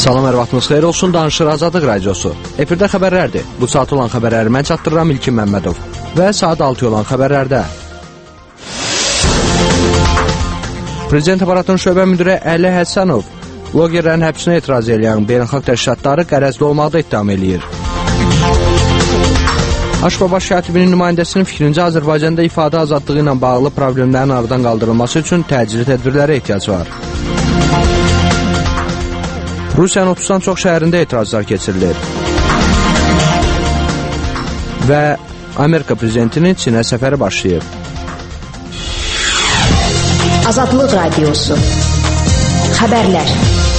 Salam, hər vaxtınız xeyir olsun, danışır Azadlıq Radiosu. Efirdə xəbərlərdir. Bu saat olan xəbərləri mən çatdırıram İlkin Məmmədov. Və saat 6 olan xəbərlərdə. Prezident aparatının şöbə müdiri Əli Həsənov blogerlərin həbsinə etiraz edən beynəlxalq təşkilatları qərəzli olmaqda ittiham eləyir. Aşbabaş katibinin nümayəndəsinin fikrincə Azərbaycanda ifadə azadlığı ilə bağlı problemlərin aradan qaldırılması üçün təcili tədbirlərə ehtiyac var. Rusiyanın 30-dan çox şəhərində etirazlar keçirilir. Və Amerika prezidentinin Çinə səfəri başlayıb. Azadlıq Radiosu. Xəbərlər.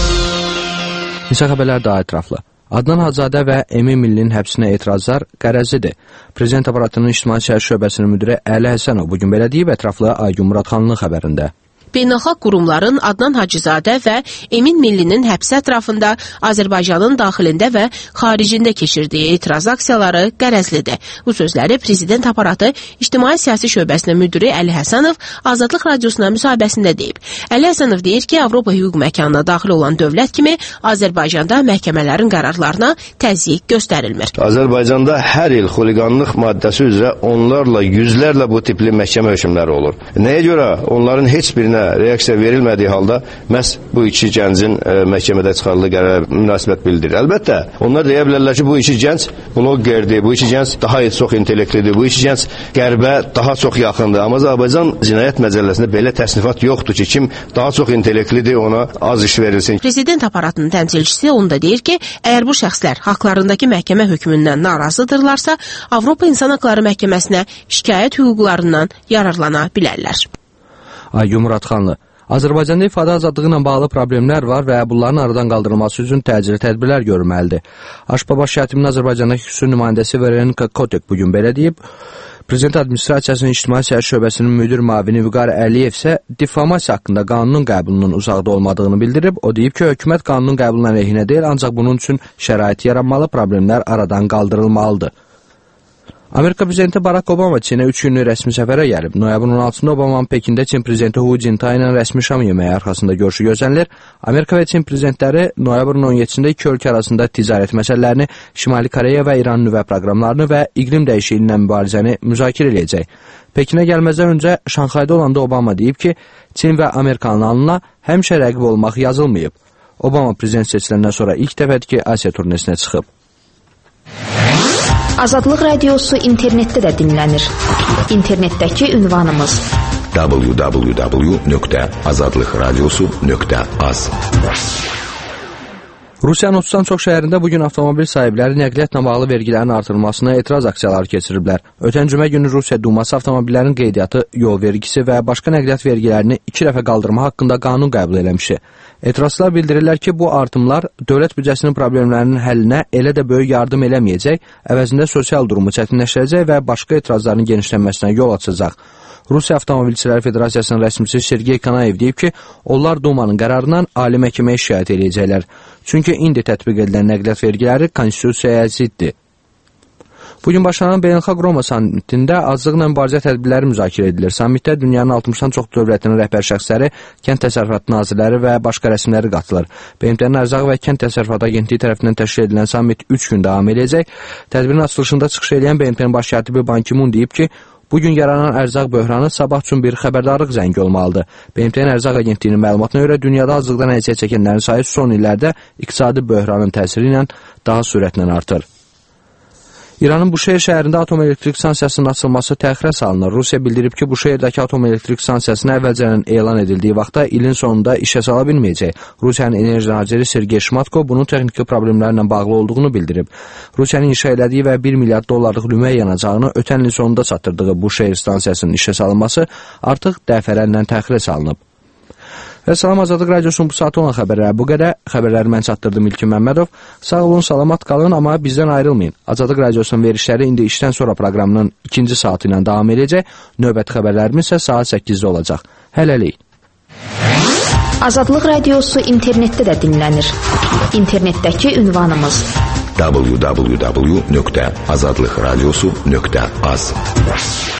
İsa xəbərlər daha ətraflı. Adnan Hacızadə və Emin Millinin həbsinə etirazlar qərəzlidir. Prezident aparatının İctimai Siyasi Şöbəsinin müdiri Əli Həsənov bugün belə deyib, ətraflı Aygün Muradxanlının xəbərində. Beynəlxalq qurumların Adnan Hacızadə və Emin Millinin həbsi ətrafında Azərbaycanın daxilində və xaricində keçirdiyi etiraz aksiyaları qərəzlidir. Bu sözləri Prezident aparatı İctimai Siyasi Şöbəsinin müdiri Əli Həsənov Azadlıq Radiosuna müsahibəsində deyib. Əli Həsənov deyir ki, Avropa hüquq məkanına daxil olan dövlət kimi Azərbaycanda məhkəmələrin qərarlarına təzyiq göstərilmir. Azərbaycanda hər il xuliqanlıq maddəsi üzrə onlarla, yüzlərlə bu tipli məhkəmə hökmləri olur. Nəyə görə onların heç birinə reaksiya verilmədiyi halda məhz bu iki gəncin məhkəmədə çıxarıldığı qərara münasibət bildirir. Əlbəttə, onlar deyə bilərlər ki, bu iki gənc blogerdir, bu iki gənc daha çox intellektlidir, bu iki gənc qərbə daha çox yaxındır. Amma Azərbaycan cinayət məcəlləsində belə təsnifat yoxdur ki, kim daha çox intellektlidir, ona az iş verilsin. Prezident aparatının təmsilçisi onu da deyir ki, əgər bu şəxslər haqlarındakı məhkəmə hökmündən narazıdırlarsa, Avropa İnsan Haqları Məhkəməsinə şikayət hüquqlarından yararlana bilərlər. Aygün Muradxanlı. Azərbaycanda ifadə azadlığı ilə bağlı problemlər var və bunların aradan qaldırılması üçün təcili tədbirlər görülməlidir. Aşbabaş katibinin Azərbaycandakı xüsusi nümayəndəsi Veronika Kotek bugün belə deyib. Prezident Administrasiyasının İctimai Siyasi Şöbəsinin müdir müavini Vüqar Əliyev isə difamasiya haqqında qanunun qəbulunun uzaqda olmadığını bildirib. O deyib ki, hökumət qanunun qəbulundan əleyhinə deyil, ancaq bunun üçün şərait yaranmalı, problemlər aradan qaldırılmalıdır. Amerika prezidenti Barack Obama Çinə 3 günlük rəsmi səfərə gəlib. Noyabrın 16-da Obamanın Pekində Çin prezidenti Hu Jintao ilə rəsmi şam yeməyi arxasında görüşü gözlənilir. Amerika və Çin prezidentləri noyabrın 17-də iki ölkə arasında ticarət məsələlərini, Şimali Koreya və İran nüvə proqramlarını və iqlim dəyişikliyi ilə mübarizəni müzakirə edəcək. Pekinə gəlməzdən öncə Şanxayda olanda Obama deyib ki, Çin və Amerikanın alnına həmişə rəqib olmaq yazılmayıb. Obama prezident seçiləndən sonra ilk dəfədir ki, Asiya turnesinə çıxıb. Azadlıq Radiosu internetdə də dinlənir. İnternetdəki ünvanımız www.azadlıqradiosu.az. Rusiyanın 30-dan çox şəhərində bugün avtomobil sahibləri nəqliyyatla bağlı vergilərin artırılmasına etiraz aksiyaları keçiriblər. Ötən cümə günü Rusiya Duması avtomobillərin qeydiyyatı, yol vergisi və başqa nəqliyyat vergilərini 2 dəfə qaldırma haqqında qanun qəbul eləmişdi. Etirazçılar bildirirlər ki, bu artımlar dövlət büdcəsinin problemlərinin həllinə elə də böyük yardım eləməyəcək, əvəzində sosial durumu çətinləşdirəcək və başqa etirazların genişlənməsinə yol açacaq. Rusiya Avtomobilçiləri Federasiyasının rəsmisi Sergey Kanayev deyib ki, onlar Dumanın qərarından Ali Məhkəməyə şikayət edəcəklər. Çünki indi tətbiq edilən nəqliyyat vergiləri konstitusiyaya ziddir. Bugün başlanan Beynəlxalq Roma sammitində azlıqla mübarizə tədbirləri müzakirə edilir. Sammitdə dünyanın 60-dan çox dövlətinin rəhbər şəxsləri, kənd təsərrüfatı nazirləri və başqa rəsmiləri qatılır. BMT-nin Ərzaq və Kənd Təsərrüfatı Agentliyi tərəfindən təşkil edilən sammit 3 gün davam edəcək. Tədbirin açılışında çıxış edən BMT-nin baş katibi Ban Ki-moon deyib ki, bugün yaranan ərzaq böhranı sabah üçün bir xəbərdarlıq zəngi olmalıdır. BMT-nin Ərzaq Agentliyinin məlumatına görə dünyada azlıqdan əziyyət çəkənlərin sayı son illərdə iqtisadi böhranın təsiri ilə daha sürətlə artır. İranın Buşehir şəhərində atom elektrik stansiyasının açılması təxirə salınır. Rusiya bildirib ki, Buşehirdəki atom elektrik stansiyasını əvvəlcədən elan edildiyi vaxtda ilin sonunda işə sala bilməyəcək. Rusiyanın enerji naziri Sergey Shmatko bunun texniki problemlərlə bağlı olduğunu bildirib. Rusiyanın inşa elədiyi və 1 milyard dollarlıq lüməyə yanacağını ötən ilin sonunda çatdırdığı Buşehir stansiyasının işə salınması artıq dəfələrlə təxirə salınıb. Və salam, Azadlıq Radiosunun bu saat olan xəbərləri bu qədər. Xəbərləri mən çatdırdım İlkin Məmmədov. Sağ olun, salamat qalın, amma bizdən ayrılmayın. Azadlıq Radiosunun verişləri indi işdən sonra proqramının 2-ci saatı ilə davam edəcək. Növbəti xəbərlərimiz isə saat 8-də olacaq. Hələlik. Azadlıq Radiosu internetdə də dinlənir. İnternetdəki ünvanımız www.azadlıqradiosu.az.